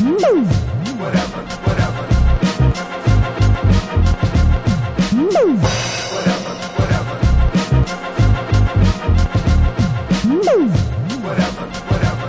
Whatever, whatever. Whatever, whatever. Whatever, whatever,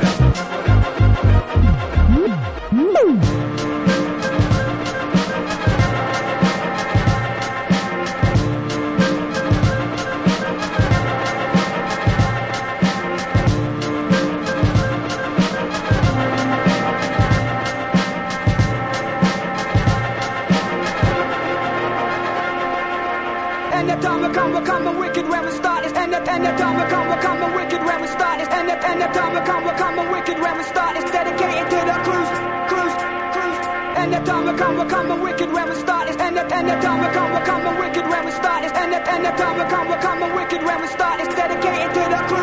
And the time will come, a wicked when we start this. And the time will come, a wicked when we start this. And the time will come, a wicked when we start this. Dedicated to the cruise. And the time will come, a wicked when we start this. And the time will come, a wicked when we start this. And the time will come, a wicked when we start this. Dedicated to the cruise.